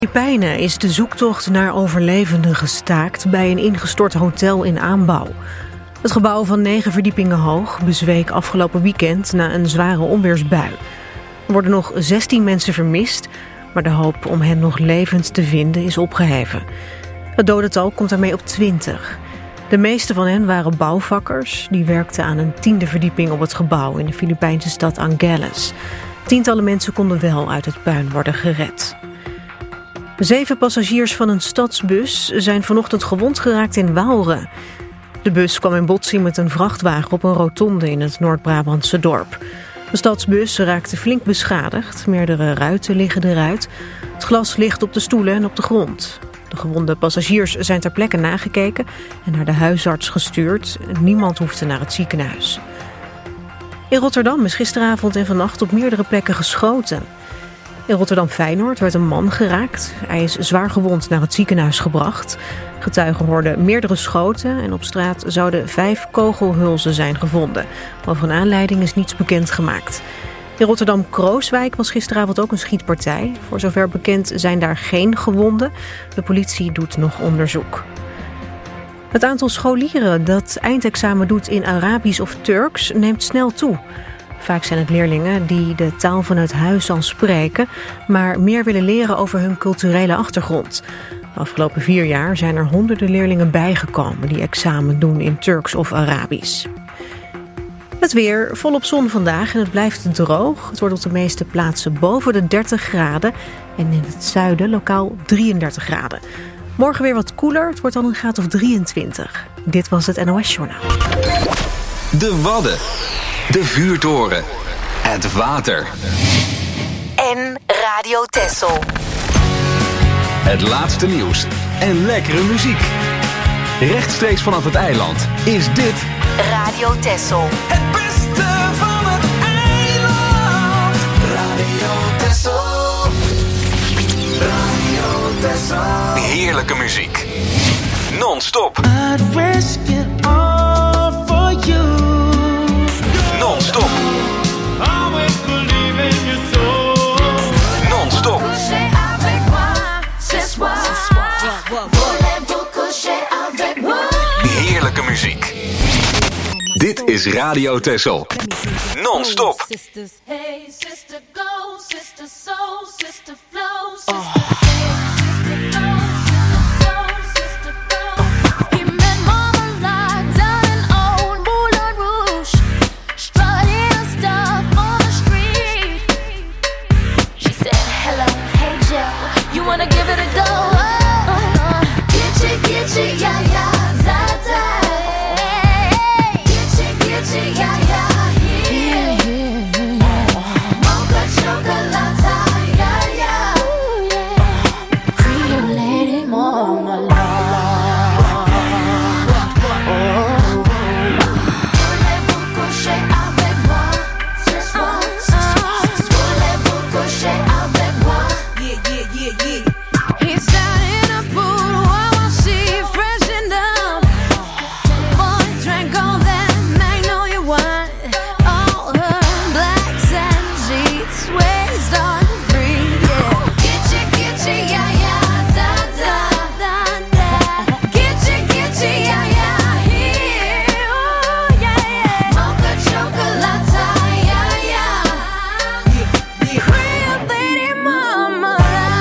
Filipijnen is de zoektocht naar overlevenden gestaakt bij een ingestort hotel in aanbouw. Het gebouw van 9 verdiepingen hoog bezweek afgelopen weekend na een zware onweersbui. Er worden nog 16 mensen vermist, maar de hoop om hen nog levend te vinden is opgeheven. Het dodental komt daarmee op 20. De meeste van hen waren bouwvakkers. Die werkten aan een 10e verdieping op het gebouw in de Filipijnse stad Angeles. Tientallen mensen konden wel uit het puin worden gered. 7 passagiers van een stadsbus zijn vanochtend gewond geraakt in Waalre. De bus kwam in botsing met een vrachtwagen op een rotonde in het Noord-Brabantse dorp. De stadsbus raakte flink beschadigd. Meerdere ruiten liggen eruit. Het glas ligt op de stoelen en op de grond. De gewonde passagiers zijn ter plekke nagekeken en naar de huisarts gestuurd. Niemand hoefde naar het ziekenhuis. In Rotterdam is gisteravond en vannacht op meerdere plekken geschoten. In Rotterdam-Feyenoord werd een man geraakt. Hij is zwaar gewond naar het ziekenhuis gebracht. Getuigen hoorden meerdere schoten en op straat zouden 5 kogelhulzen zijn gevonden. Over een aanleiding is niets bekendgemaakt. In Rotterdam-Krooswijk was gisteravond ook een schietpartij. Voor zover bekend zijn daar geen gewonden. De politie doet nog onderzoek. Het aantal scholieren dat eindexamen doet in Arabisch of Turks neemt snel toe. Vaak zijn het leerlingen die de taal vanuit huis al spreken, maar meer willen leren over hun culturele achtergrond. De afgelopen 4 jaar zijn er honderden leerlingen bijgekomen die examen doen in Turks of Arabisch. Het weer, volop zon vandaag en het blijft droog. Het wordt op de meeste plaatsen boven de 30 graden en in het zuiden lokaal 33 graden. Morgen weer wat koeler, het wordt dan een graad of 23. Dit was het NOS Journaal. De Wadden, de vuurtoren, het water en Radio Texel. Het laatste nieuws en lekkere muziek. Rechtstreeks vanaf het eiland is dit Radio Texel. Het beste van het eiland. Radio Texel. Radio Texel. heerlijke muziek. Non-stop. I'd risk it all for you. Non-stop. Always believe in your soul. Non-stop. Heerlijke muziek. Dit is Radio Texel. Non-stop. Hey sister go, sister soul, sister flow, sister sister go, sister go. He met mama locked down in old Moulin Rouge, strutting stuff on the street. She said, hello, hey Joe, you wanna give it a go? Get you, yeah, yeah, da-da. Get you, yeah, yeah, mocha chocolate, yeah, yeah. Pretty lady, mama, voulez-vous coucher avec moi ce soir? Voulez-vous coucher avec moi? Yeah. He sat in a pool while she freshened up. Boy drank all that magnolia wine. All her blacks and sheets waist on free, yeah. Get you, yeah, yeah, da. Get you, yeah, yeah, here. Ooh, yeah. Mocha chocolate, yeah. Pretty lady mama.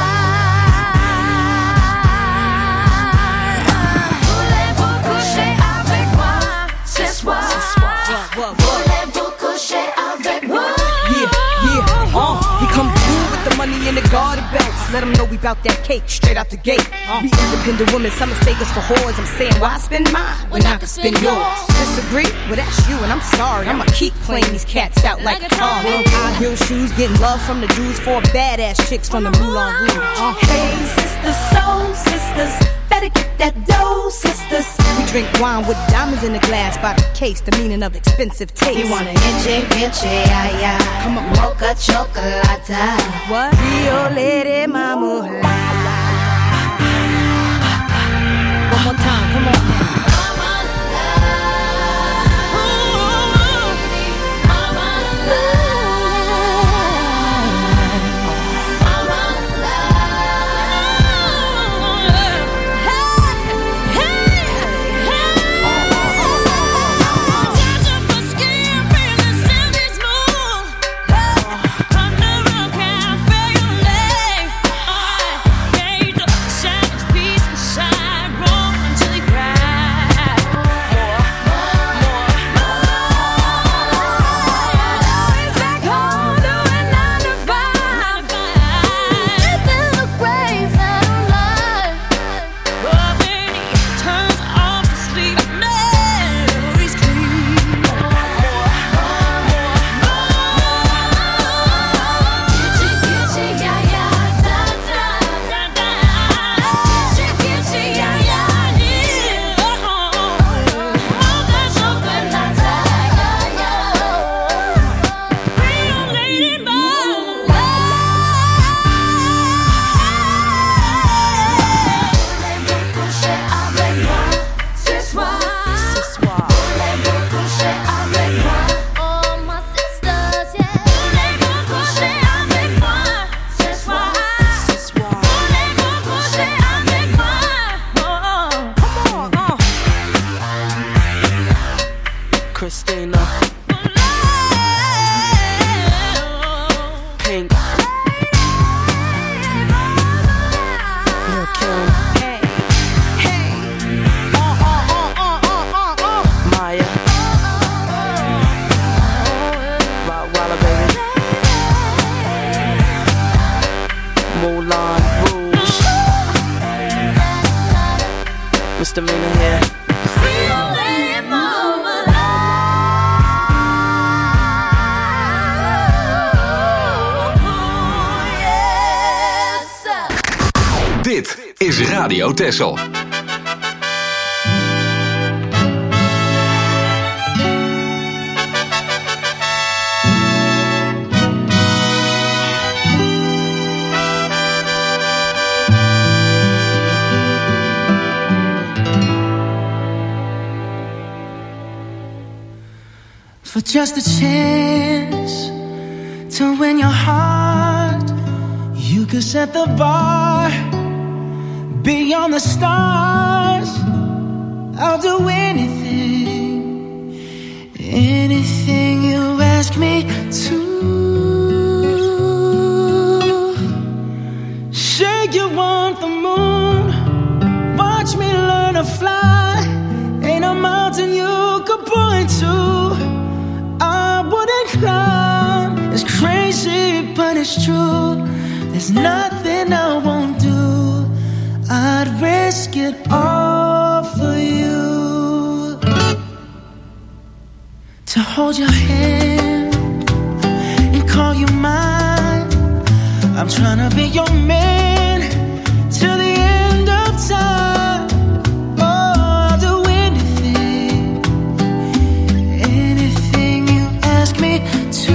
Voulez-vous coucher avec moi ce soir? Voulez-vous coucher avec moi? We come through with the money in the garden belts. Let them know we bout that cake straight out the gate. We independent women, some mistake us for whores. I'm saying, why spend mine when I can spend yours? Disagree? Well, that's you, and I'm sorry. I'ma keep playing these cats out like a car. High heel shoes, getting love from the Jews, 4 badass chicks from the Moulin Rouge. Hey, sisters, soul sisters, better get that dough, sisters. We drink wine with diamonds in the glass by the case, the meaning of expensive taste. You wanna get you, yeah. Come on. Mocha chocolate. What? Rio Lady Mama. One more time, come on. misdemeanor here. Dit is Radio Texel. For just a chance to win your heart, you could set the bar beyond the stars. I'll do anything, anything you ask me to. Say you want the moon, watch me learn to fly. Ain't a mountain you could point to I wouldn't climb. It's crazy, but it's true. There's nothing I won't do. I'd risk it all for you. To hold your hand and call you mine. I'm trying to be your man till the end of time. Oh, I'll do anything, anything you ask me to.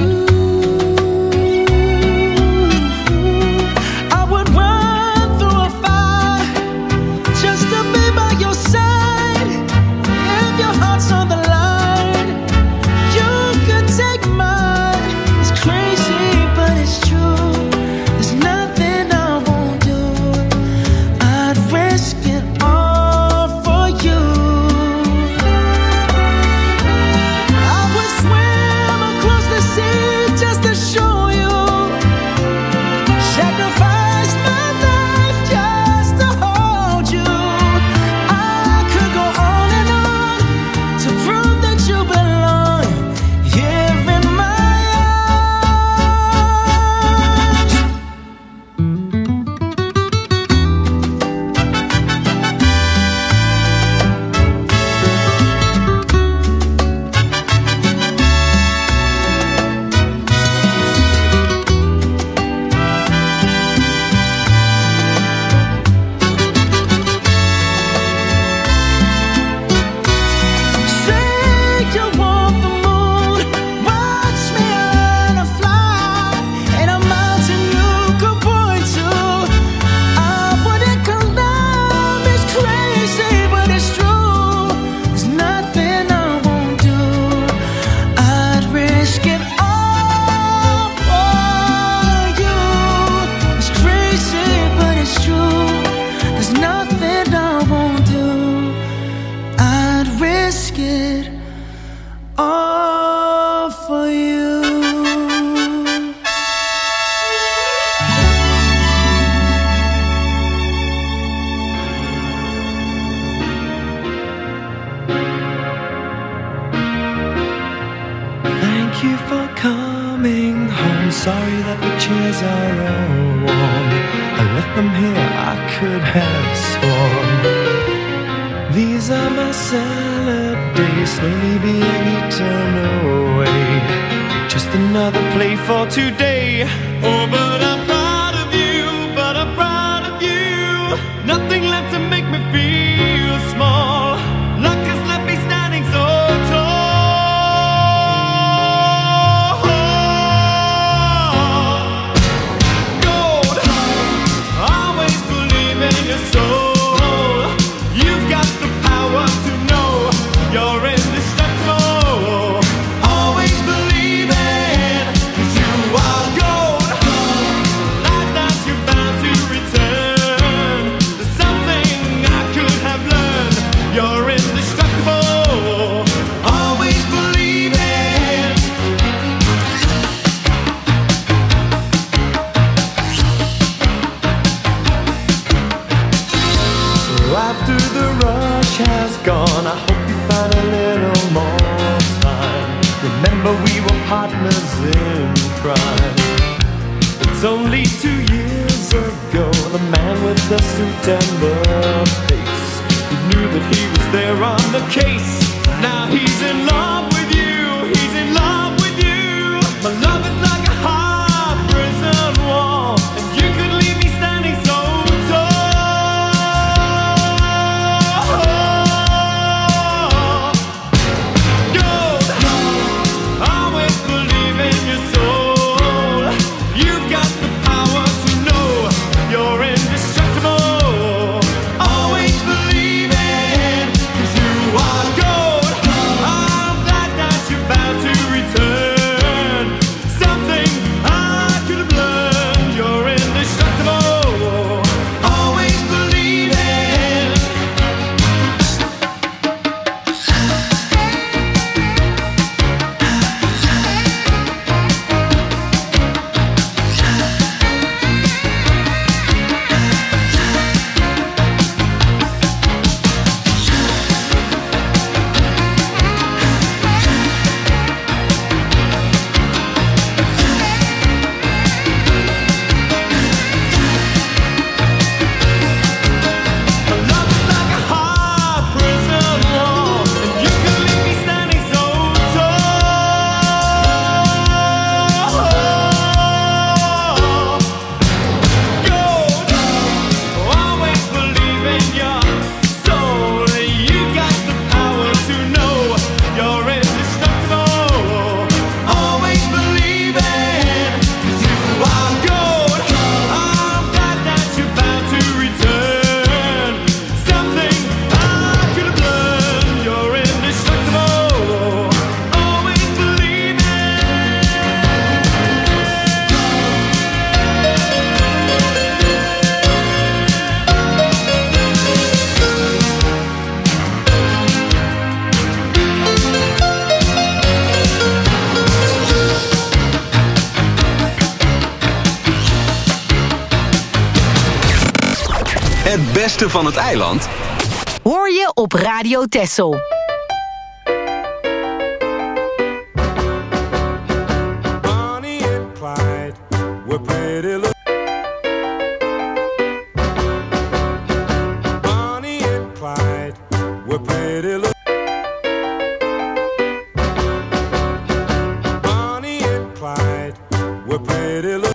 I would run through a fire just to be by your side. If your heart's on the line, you could take mine. It's crazy, but it's true. There's nothing I won't do. I'd risk it all for you. I would swim across the sea just to show you. Sacrifice my life just to hold you. I could go on and on to prove that you belong here in my arms. Say you want the moon, watch me learn to fly. Ain't a mountain you could point to I wouldn't climb. It's crazy, but it's true. There's nothing I won't do. I'd risk it all for you. It's crazy, but it's true. There's nothing I won't do. I'd risk it all for you. Thank you for coming home. Sorry that the chairs are all warm. I left them here, I could have sworn. These are my salad days, slowly being eaten away. Just another play for today. Oh, but I'm proud of you, but I'm proud of you. Nothing left to make me feel small. Luck has left me standing so tall. Gold, always believe in your soul. You've got the power to know you're indestructible. Always believe it, 'cause you are gold. Like that you're bound to return. There's something I could have learned. You're indestructible. Always believe it. After the rush has gone, I hope you find a little more time. Remember we were partners in crime. It's only 2 years ago, the man with the suit and the face He knew that he was there on the case. Now he's in love with you. He's in love with you. My love is like a hard prison wall, and you could leave me standing so tall. Gold, always believe in your soul. You got the power to know you're indestructible. Always believe it, 'cause you are gold. I'm glad that you're about to return. Something I could have learned. You're indestructible. Always believe it. Love is like a hard prison wall, and you can leave me standing so tall. Gold, always believe in your soul. You got the power to know you're indestructible. Always believe it, 'cause you are gold. I'm glad that you're about to return. Something I could have learned. You're indestructible. Always believe it. Het beste van het eiland Hoor je op Radio Texel. Bonnie and Clyde were pretty little. Bonnie and Clyde were pretty little. Bonnie and Clyde were pretty little.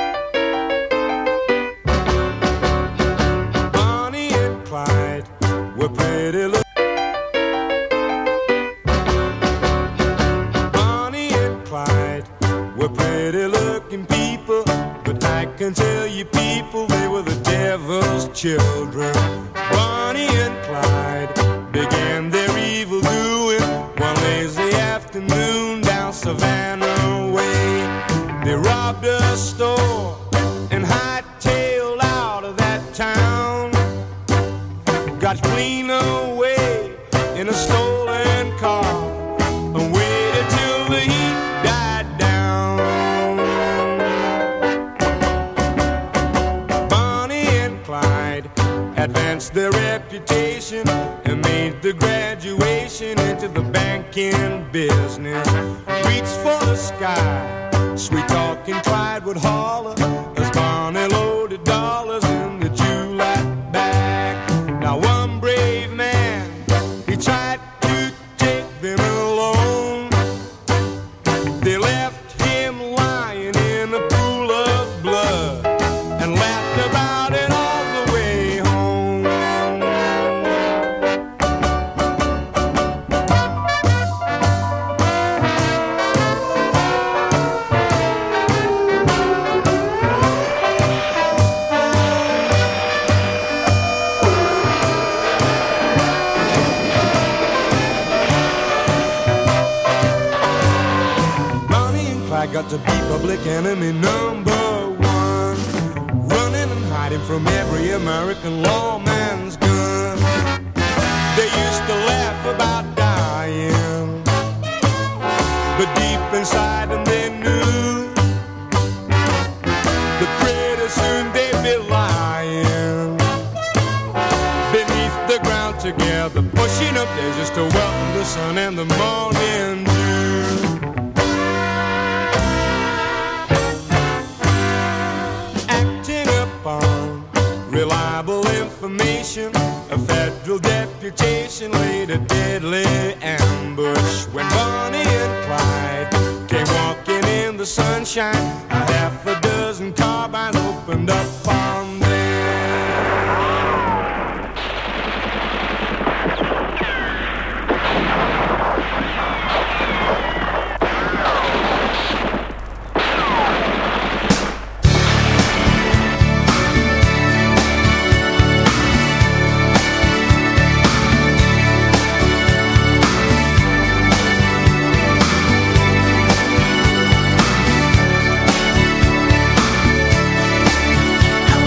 Bonnie and Clyde were pretty little. Bonnie and Clyde were pretty looking people, but I can tell you people, they were the devil's children. Bonnie and Clyde began their evil doing one lazy afternoon down Savannah Way. They robbed a store and hightailed out of that town. Got clean away in a stolen car and waited till the heat died down. Bonnie and Clyde advanced their reputation and made the graduation into the banking business. Reached for the sky, sweet talking Clyde would holler as Bonnie loaded dollars in the July bag. Now one brave man, he tried to take them alone. They left him lying in a pool of blood and laughed about it all the way home. Bonnie and Clyde got to be public enemy number one, running and hiding from every American lawman's gun. They used to laugh about dying, but deep inside them they knew that pretty soon they'd be lying beneath the ground together, pushing up daisies to welcome the sun and the morning dew. Acting upon reliable information, a federal deputation laid a deadly ambush when Bonnie and Clyde came walking in the sunshine. A half a dozen carbines opened up on them. I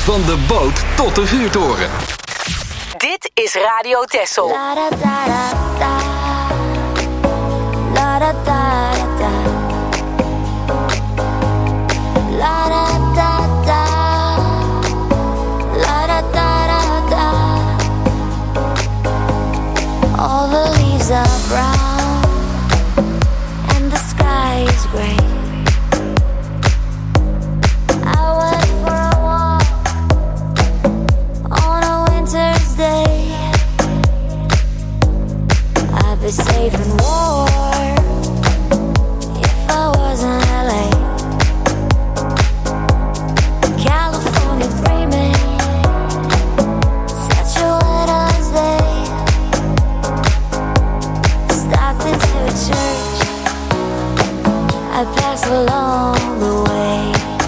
Van de boot tot de vuurtoren. Dit is Radio Texel. La da da da da. La da da da. La da da da. La da da da. All the leaves are brown and the sky is gray. I went for a walk on a winter's day. I'd be safe and warm if I was in LA. California dreaming, such a winter's day. Stopped into a church, I passed along the way.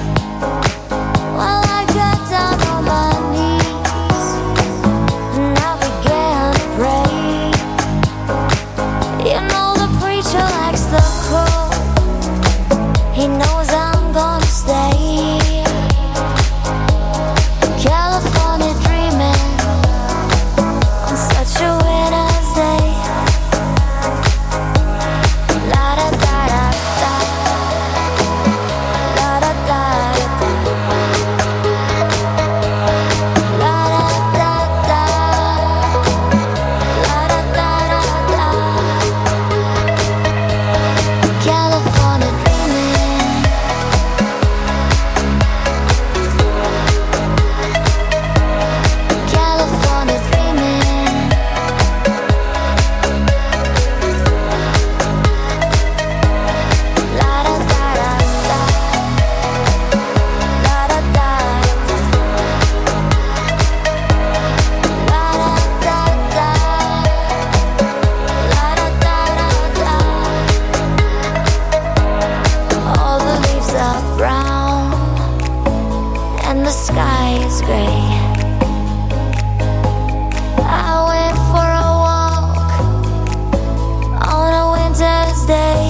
Well, I got down on my knees and I began to pray. You know the preacher likes the cold. He knows I'm gonna stay. California dreaming on such a winter's day. La da da da da. La da da da. La da da da. La da da da. California dreaming. California dreaming. La da da da da. La da da da. La da da da. La da da da. All the leaves are brown and the sky is gray. I went for a walk on a winter's day.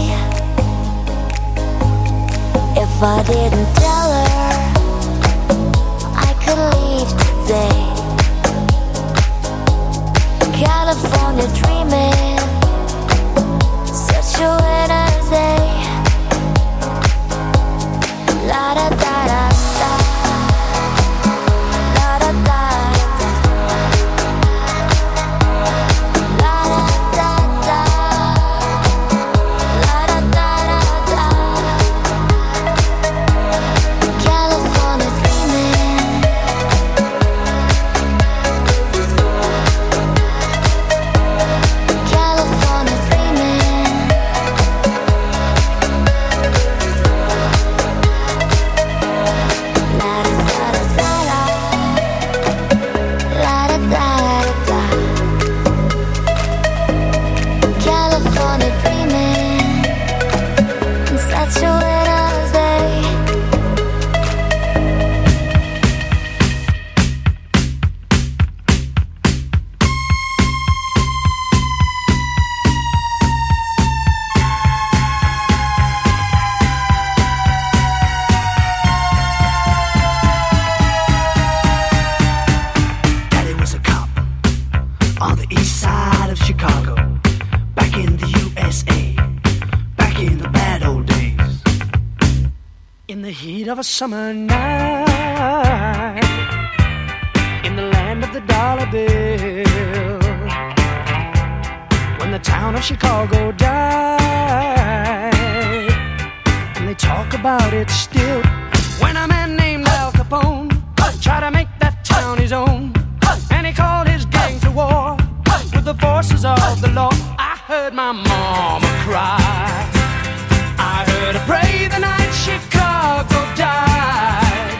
If I didn't tell her I could leave today. California dreaming, such a winter's day. La da da da da. La da da da. La da da da. La da da da. California dreaming. California dreaming. La da da da da. La da da da. California dreaming. It's such a winter's day. Daddy was a cop on the east side of Chicago, back in the USA, back in the bad old days. In the heat of a summer night, in the land of the dollar bill, when the town of Chicago died, and they talk about it still. When a man named Al Capone tried to make that town his own, and he called his gang to war with the forces of the law. I heard my mama cry, I heard her pray the night Chicago died.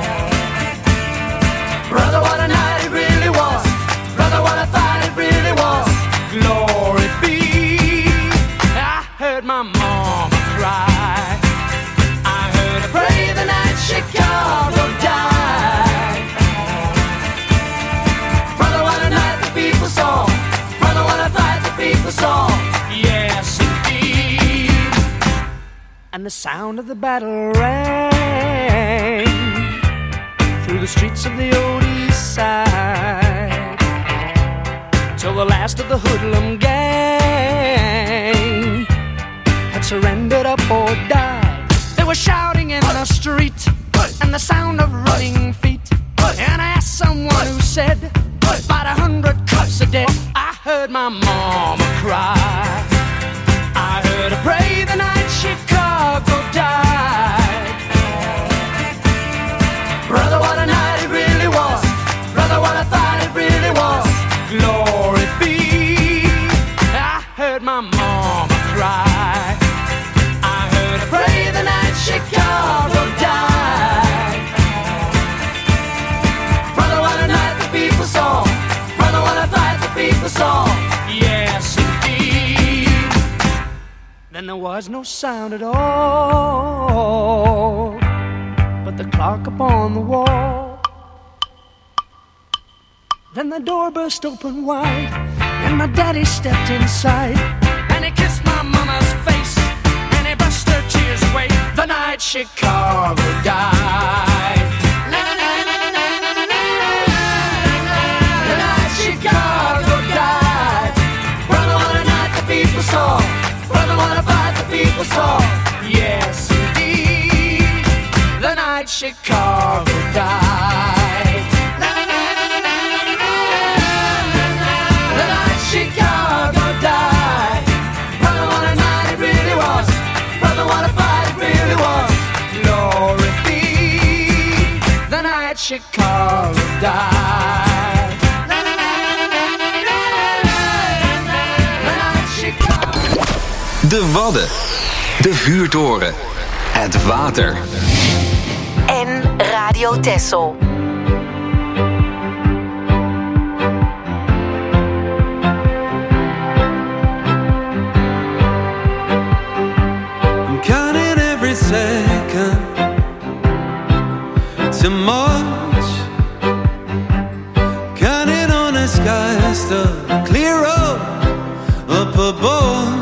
Brother, what a night it really was. Brother, what a fight it really was. Glory be. I heard my mama cry, I heard her pray the night Chicago died. Brother, what a night the people saw. Brother, what a fight the people saw. Yes, indeed. And the sound of the battle rang through the streets of the old east side, till the last of the hoodlum gang had surrendered up or died. They were shouting in the street and the sound of running feet. And I asked someone who said, about 100 cops are dead. I heard my mama cry. I heard her pray the night Chicago died. Brother, what a night it really was. Brother, what I thought it really was. Glory be. I heard my mama cry. I heard her pray the night Chicago died. Brother, what a night the people saw. Brother, what a fight the people saw. Yes, indeed. Then there was no sound at all but the clock upon the wall. Then the door burst open wide and my daddy stepped inside, and he kissed my mama's face and he brushed her tears away. The night Chicago died. The night Chicago died. Brother, what a night the people saw. Brother, what a fight the people saw. Yes, indeed. The night Chicago died. The night Chicago died. Brother, what a night it really was. Brother, what a fight it really was. Glory be. The night Chicago died. The night Chicago. De Wadden. De vuurtoren. Het water. En Radio Texel. I'm counting every second to March, counting on the skies to clear up above.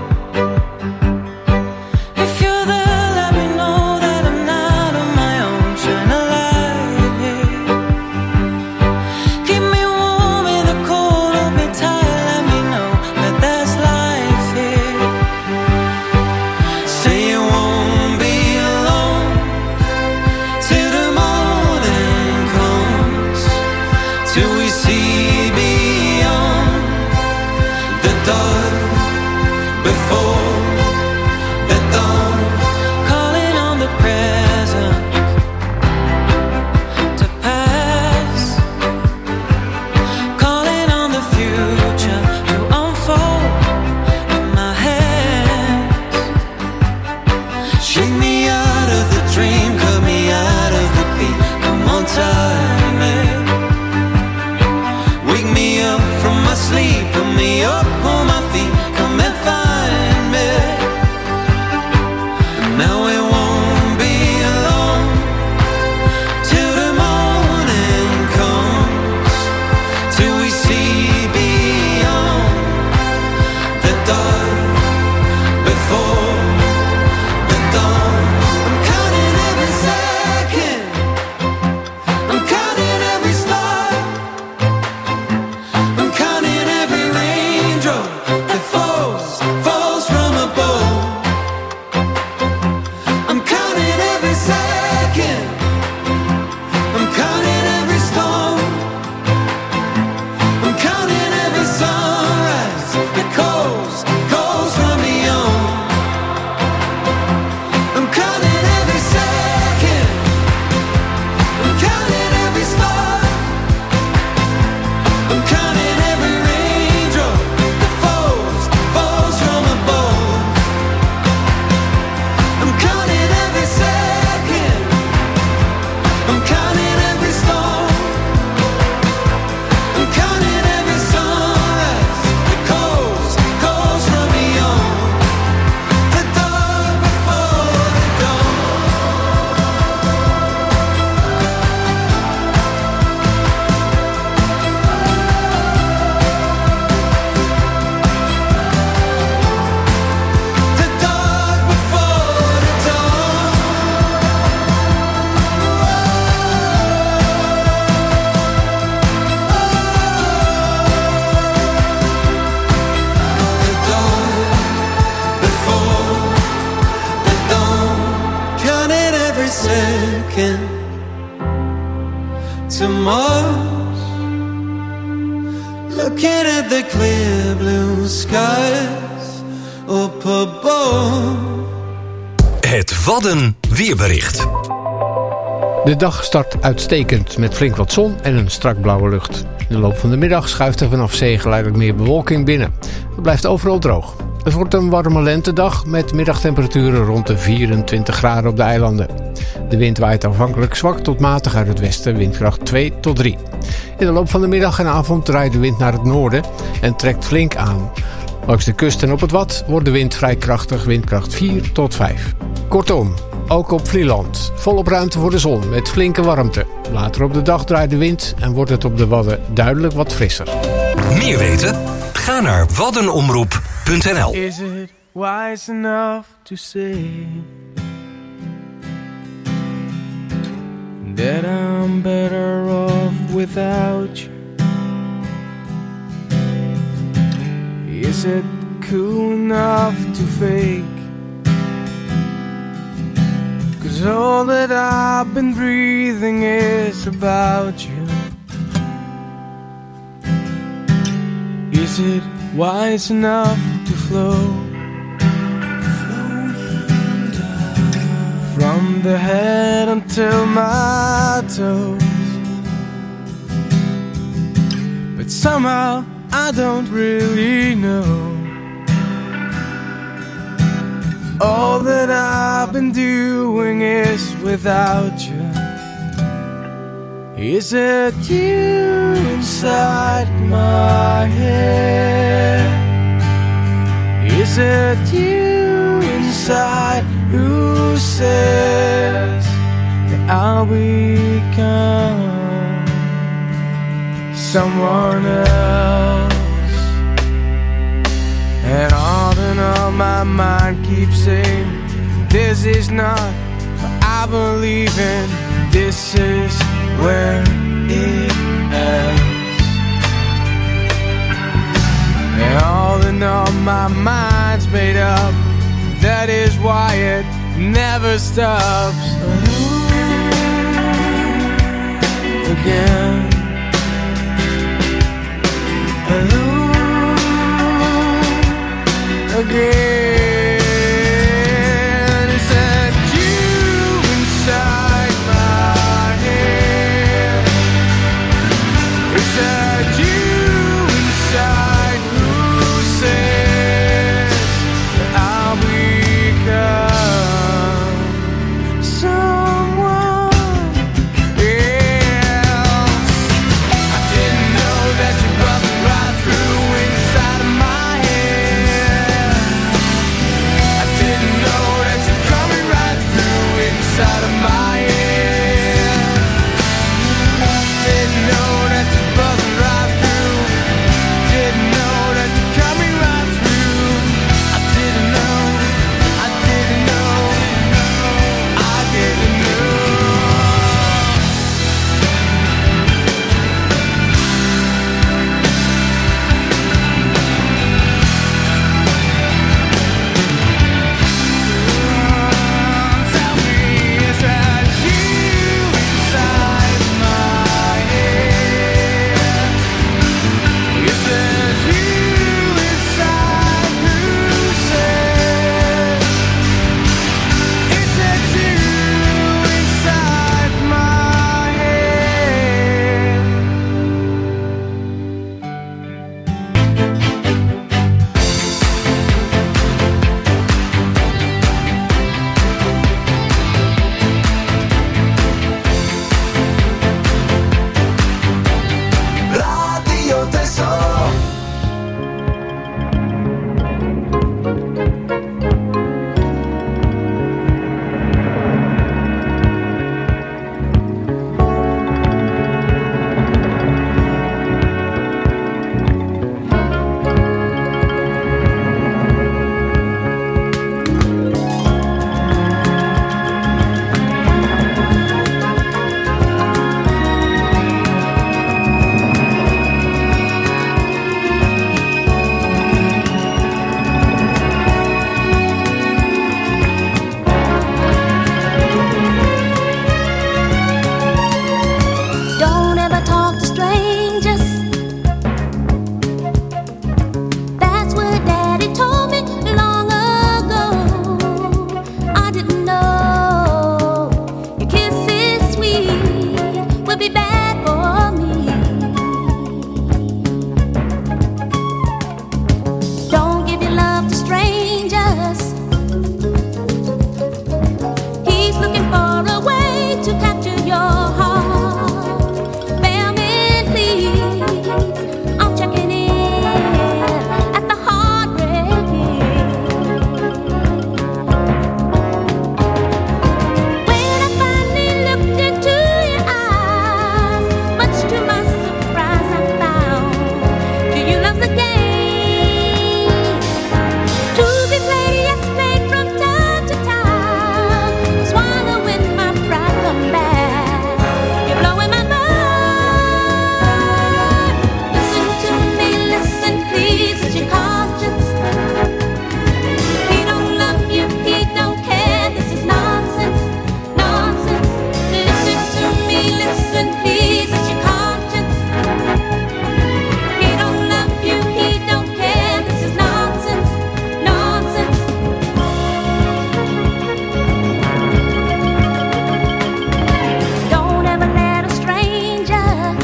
If you're there, let me know that I'm not on my own. Shine a light here. Keep me warm in the cold, hold me tight, let me know that there's life here. Say you won't be alone till the morning comes, till we see beyond the dark before the dawn. Calling on the present to pass, calling on the future to unfold in my hands. Shake me out of the dream, cut me out of the beat. Come on, time it. Wake me up from my sleep, put me up on my feet. Come and find me. Now we won't be alone till the morning comes, till we see beyond the dark before the dawn. I'm counting every second, I'm counting every star, I'm counting every raindrop that falls from above. I'm counting every second, I'm counting every storm, I'm counting every sunrise that goes from beyond. I'm counting every second, I'm counting every star, I'm counting every raindrop that falls from above. I'm counting every second, I'm counting every storm, I'm counting every sunrise that goes from beyond the dark before the dawn. The dark before the dawn. to Mars, looking at the clear blue skies up above. Het Wadden weerbericht. De dag start uitstekend met flink wat zon en een strak blauwe lucht. In de loop van de middag schuift er vanaf zee geleidelijk meer bewolking binnen. Het blijft overal droog. Het wordt een warme lentedag met middagtemperaturen rond de 24 graden op de eilanden. De wind waait afhankelijk zwak tot matig uit het westen, windkracht 2 tot 3. In de loop van de middag en avond draait de wind naar het noorden en trekt flink aan. Langs de kust en op het Wad wordt de wind vrij krachtig, windkracht 4 tot 5. Kortom, ook op Vlieland volop ruimte voor de zon met flinke warmte. Later op de dag draait de wind en wordt het op de Wadden duidelijk wat frisser. Meer weten? Ga naar waddenomroep.nl. Is it wise enough to say that I'm better off without you? Is it cool enough to fake? 'Cause all that I've been breathing is about you. Is it wise enough to flow from the head until my toes? But somehow I don't really know. All that I've been doing is without you. Is it you inside my head? Is it you inside who says that I'll become someone else? And all my mind keeps saying this is not what I believe in. This is where it ends. And all my mind's made up. That is why it never stops. Again. Again. Is that you inside my head? Is that you inside who says that I'll become someone else? be bad for me. Don't give your love to strangers. He's looking for a way to capture your heart. Bellman, please, I'm checking in at the heartbreak inn. When I finally looked into your eyes, much to my surprise I found, do you love the game? To be played, yes, played from time to time, swallowing my pride, come back, you're blowing my mind. Listen to me, listen please, it's your conscience. He don't love you, he don't care, this is nonsense, nonsense. Listen to me, listen please, it's your conscience. He don't love you, he don't care, this is nonsense, nonsense. Don't ever let a stranger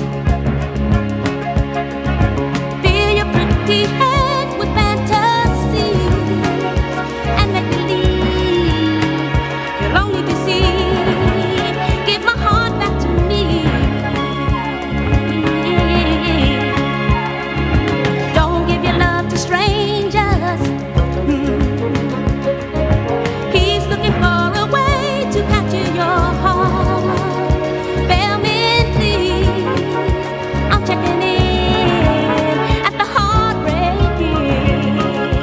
fill your pretty head with fantasies and make believe you'll only deceive. Give my heart back to me. Don't give your love to strangers. He's looking for a way to capture your heart. Bellman, please, I'm checking in at the heartbreak inn.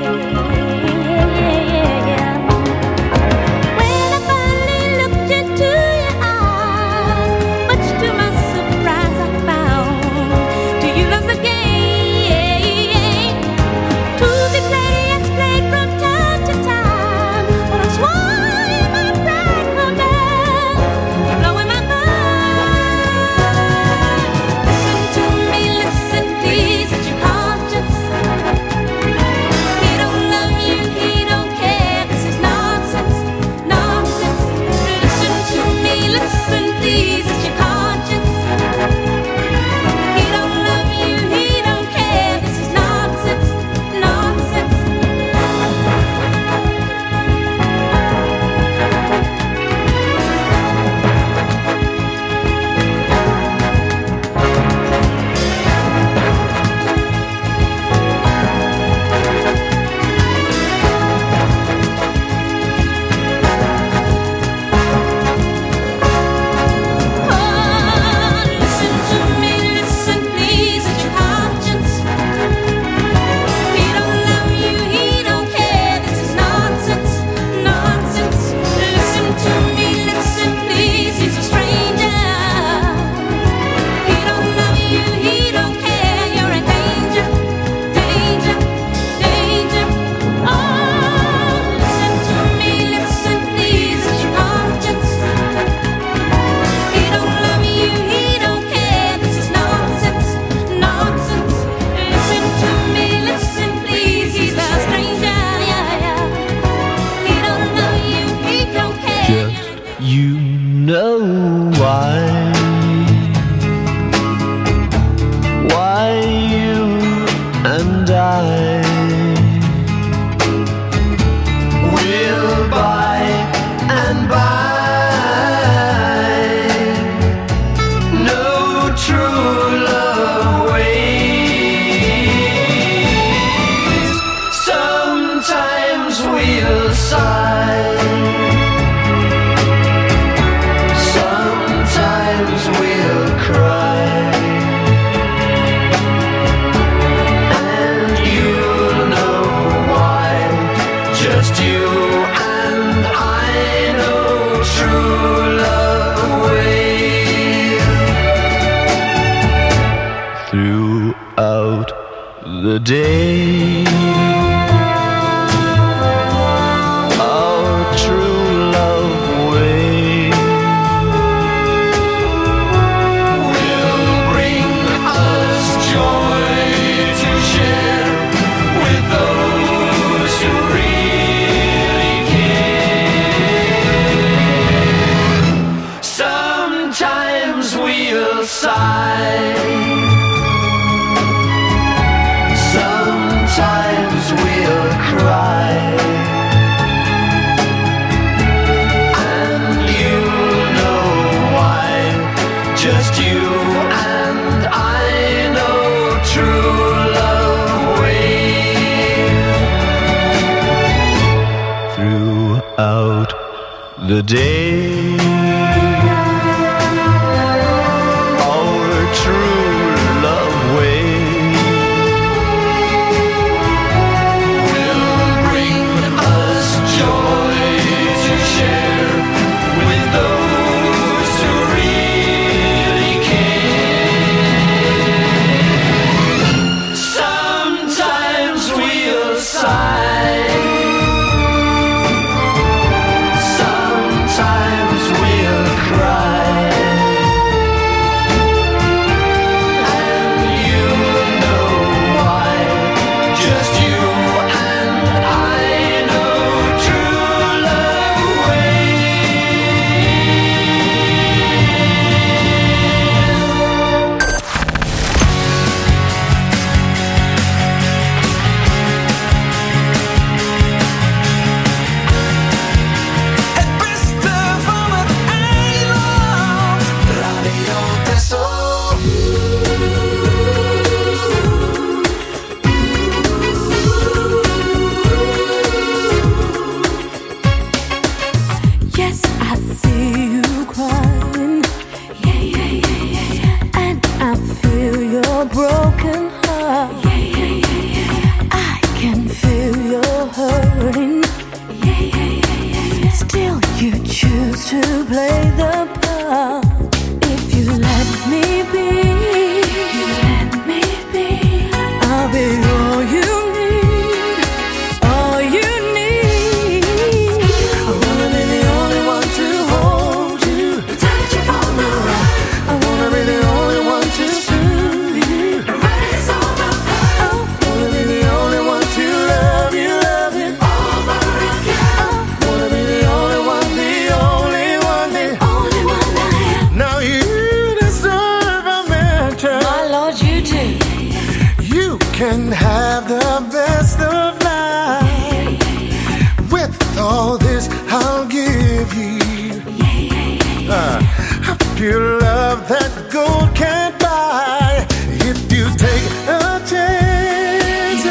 When I finally looked into your eyes, much to my surprise I found, do you love the game? To be played, yes, played from time to time, but I'm swallowing my pride, come back, you're blowing my mind. Listen to me, listen please, it's your conscience. He don't love you, he don't care, this is nonsense, nonsense. Listen to me, listen please, it's your conscience. He don't love you, he don't care, this is nonsense, nonsense. Listen to me, listen please, it's your conscience. He don't love you, he don't care, this is nonsense, nonsense. Listen to me, listen please, he's a stranger. He don't love you, he don't care, you're in danger, danger, danger. Oh, listen to me, listen please, it's your conscience. He don't love you, he don't care, this is nonsense, nonsense. Listen to me, listen please, he's a stranger, yeah, yeah. He don't love you, he don't care. Just you know why you and I will by and by no true love ways. Sometimes we'll sigh, sometimes we'll cry, and you'll know why. Just you and I know true love ways. Throughout the day, our true love way will bring us joy to share with those who really care. Sometimes we we'll sigh. Sometimes we'll cry. And you'll know why. Just you and I know true love waits throughout the day. Our true love waits will bring us joy to share with those who really care. Sometimes we'll sigh. Sometimes we'll cry. And you know why. Just you and I know true love Het beste van het eiland. Radio Texel. Yes, I see you crying. Yeah, yeah, yeah, yeah, yeah. And I feel your broken heart. Yeah, yeah, yeah, yeah, yeah. I can feel your hurting. Yeah, yeah, yeah, yeah, yeah. Still, you choose to play the part. If you let me be, I'll be all you need, all you need. I wanna be the only one to hold you, touch you from the rock. I wanna be the only one to soothe you, erase all the pain. I wanna be the only one to love you over again. I wanna be the only one, the only one, the only one I am. Now you deserve a mention. My Lord, you do. You can have the best of life. With all this, I'll give you a pure love that gold can't buy. If you take a chance,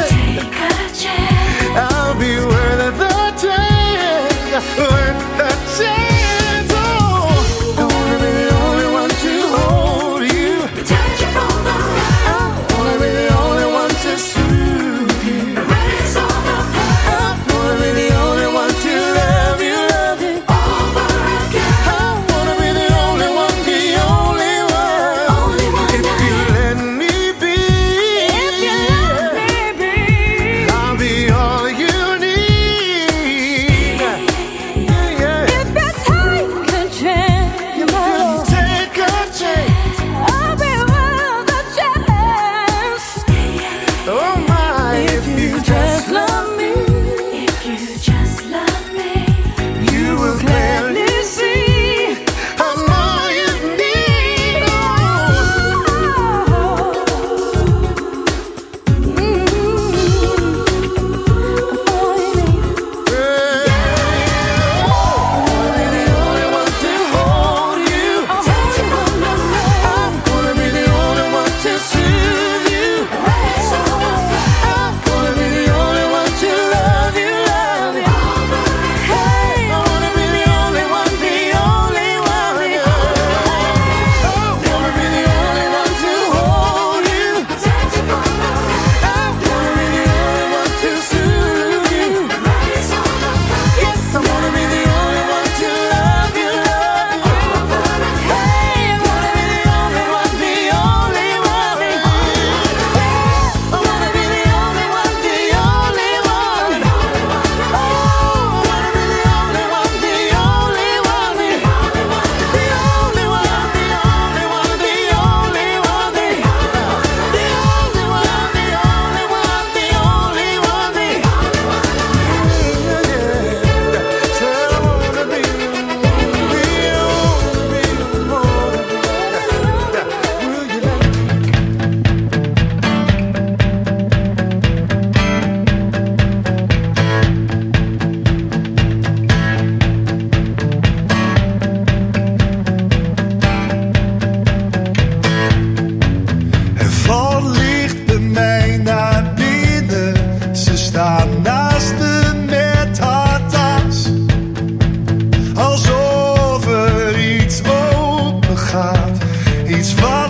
I'll be worth the chance, worth the chance. Oh, I wanna be the only one to hold you, Touch you from the rock. I wanna be the only one to soothe you, Erase all the pain. I wanna be the only one to love you Over again. I wanna be the only one, the only one. Only one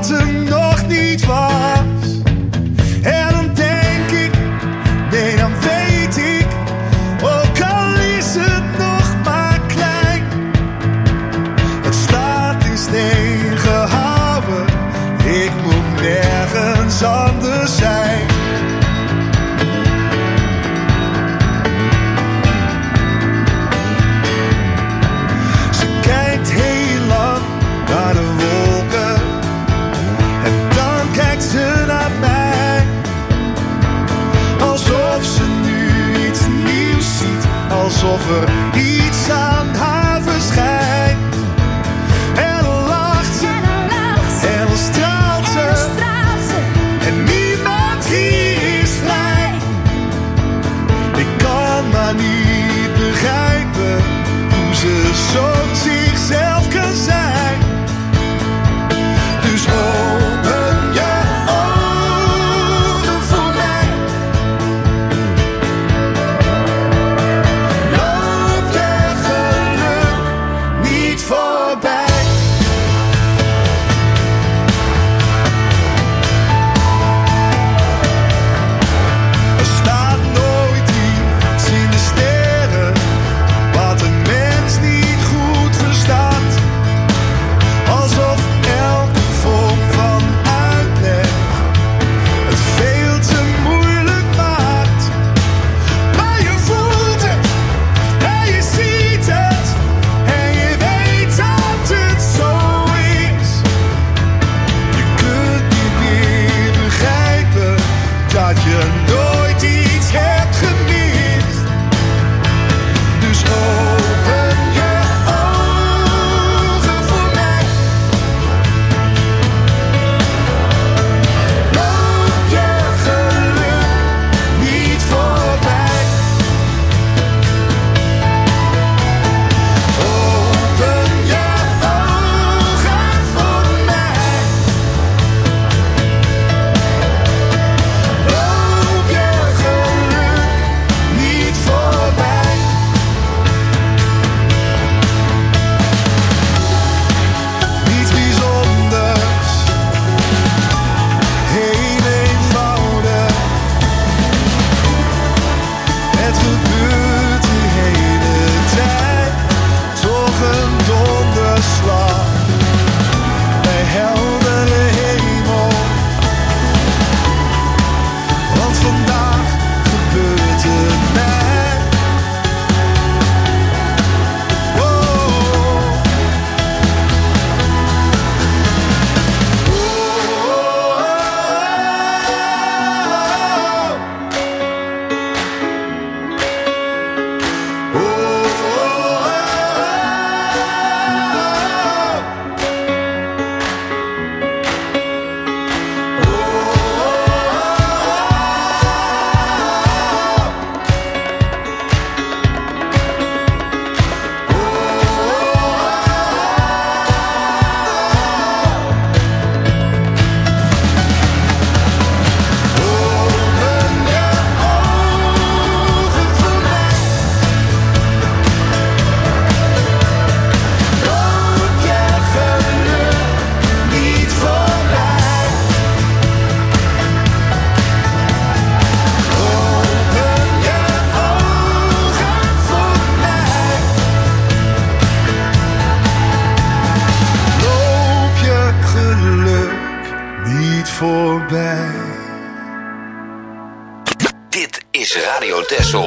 wat er nog niet was. En dan denk ik, nee dan weet ik, ook al is het nog maar klein. Het staat in steen gehouden, ik moet nergens anders zijn. Ze kijkt heel lang naar de wolken en dan kijkt ze naar mij. Alsof ze nu iets nieuws ziet, alsof er iets aan haar verschijnt. En dan lacht ze, en dan straalt ze, en niemand hier is vrij. Ik kan maar niet begrijpen hoe ze zo zichzelf kan zijn. Dus open je ogen voor mij. Loop je geluk niet voorbij. Er staat nooit iets in de sterren wat een mens niet goed verstaat. Alsof elke vorm van uitleg het veel te moeilijk maakt. Maar je voelt het en je ziet het en je weet dat het zo is. Je kunt niet meer begrijpen dat je nooit iets hebt gemist. Dus open je ogen voor mij. Loop je geluk niet voorbij. Open je ogen voor mij. Loop je geluk niet voorbij. Niets bijzonders, heel eenvoudig. Het gebeurt de hele tijd, toch een donderslag bij heldere hemel. Want vandaag gebeurt het mij. Voorbij. Dit is Radio Texel.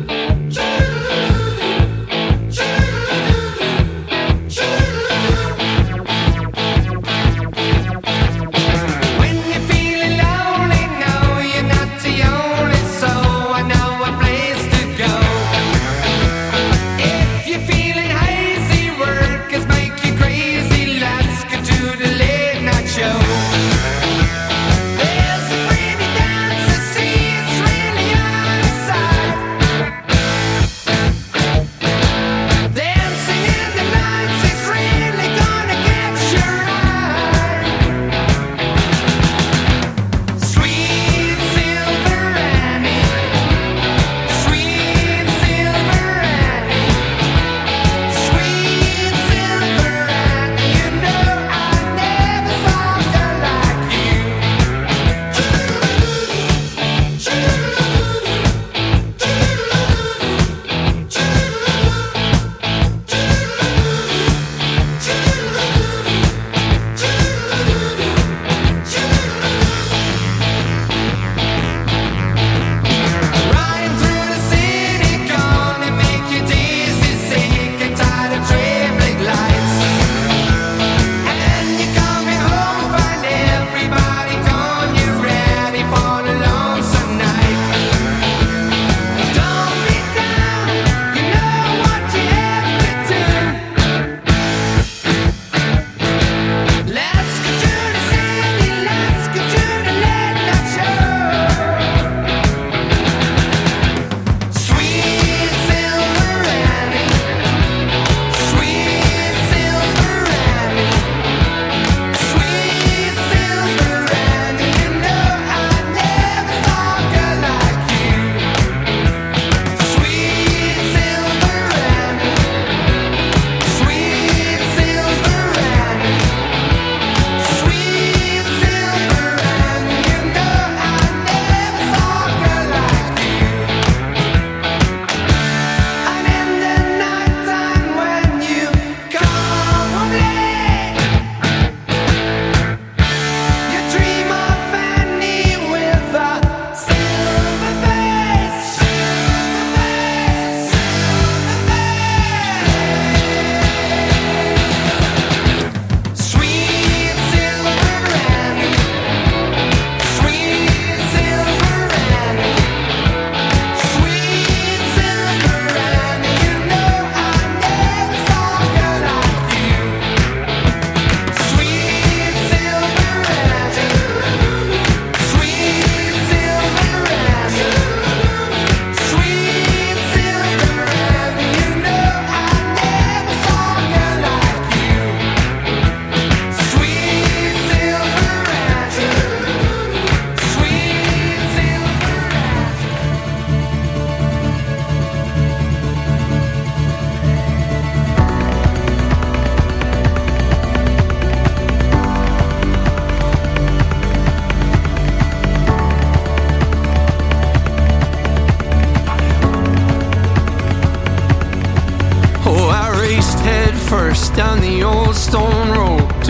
When you're feeling lonely, no, you're not the only soul. I know a place to go. If you're feeling hazy, workers make you crazy. Let's get to the late night show. There's a pretty dance to see, it's really on the side.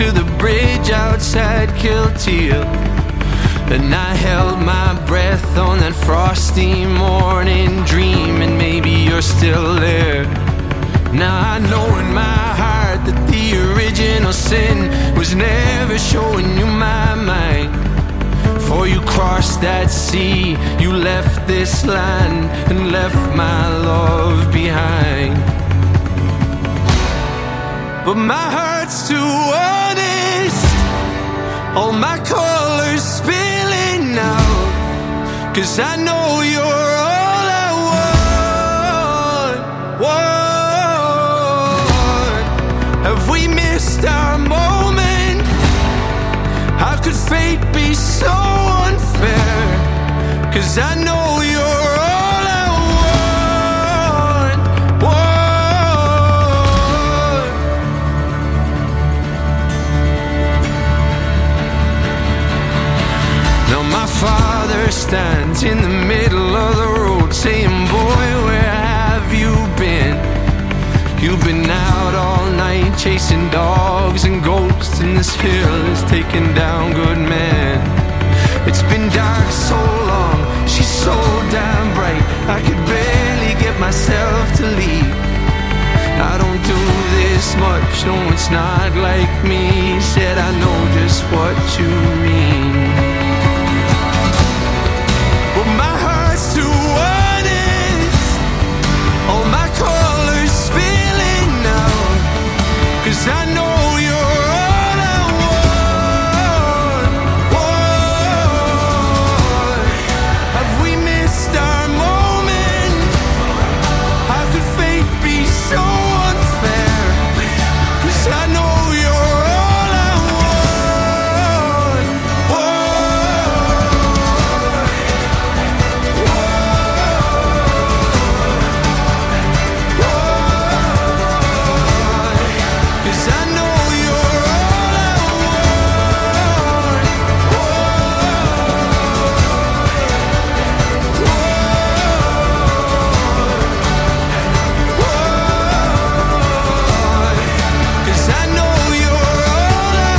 to the bridge outside Kilteal. And I held my breath on that frosty morning, dreaming maybe you're still there. Now I know in my heart that the original sin was never showing you my mind. For you crossed that sea, you left this land and left my love behind. But my heart's too honest, all my colors spilling out, 'cause I know you're all I want. Have we missed our moment? How could fate be so unfair? 'Cause I know you're all I want. Now my father stands in the middle of the road saying, boy, where have you been? You've been out all night chasing dogs and ghosts, and this hill is taking down good men. It's been dark so long, she's so damn bright, I could barely get myself to leave. I don't do this much, no, it's not like me. Said I know just what you mean. But my heart's too honest, all my colors spilling out, 'cause I know you're all I want. Have we missed our moment? How could fate be so unfair? 'Cause I know you're all I want. Cause I know you're all I want. Cause I know you're all I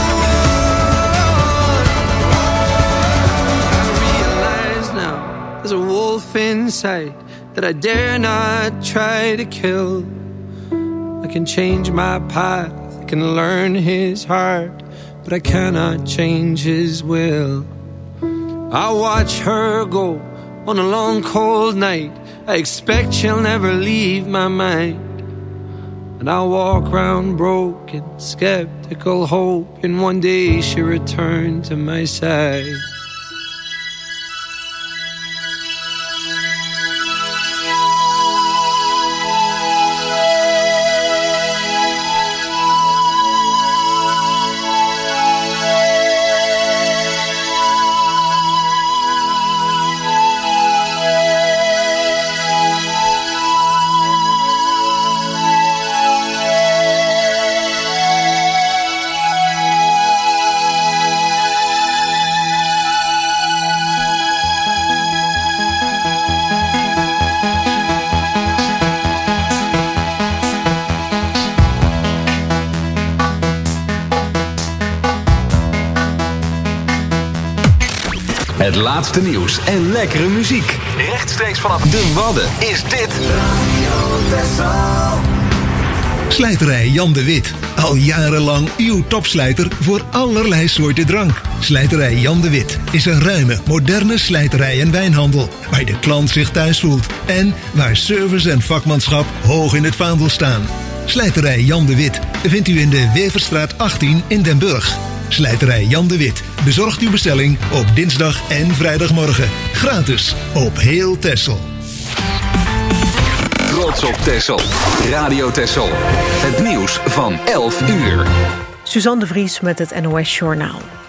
want. I realize now there's a wolf inside that I dare not try to kill. I can change my path, I can learn his heart, but I cannot change his will. I watch her go on a long cold night, I expect she'll never leave my mind. And I walk round broken, skeptical, hoping one day she'll return to my side. Het laatste nieuws en lekkere muziek. Rechtstreeks vanaf de Wadden is dit Slijterij Jan de Wit. Al jarenlang uw topslijter voor allerlei soorten drank. Slijterij Jan de Wit is een ruime, moderne slijterij en wijnhandel, waar de klant zich thuis voelt en waar service en vakmanschap hoog in het vaandel staan. Slijterij Jan de Wit vindt u in de Weverstraat 18 in Den Burg. Slijterij Jan de Wit bezorgt uw bestelling op dinsdag en vrijdagmorgen. Gratis op heel Texel. Trots op Texel. Radio Texel. Het nieuws van 11 uur. Suzanne de Vries met het NOS Journaal.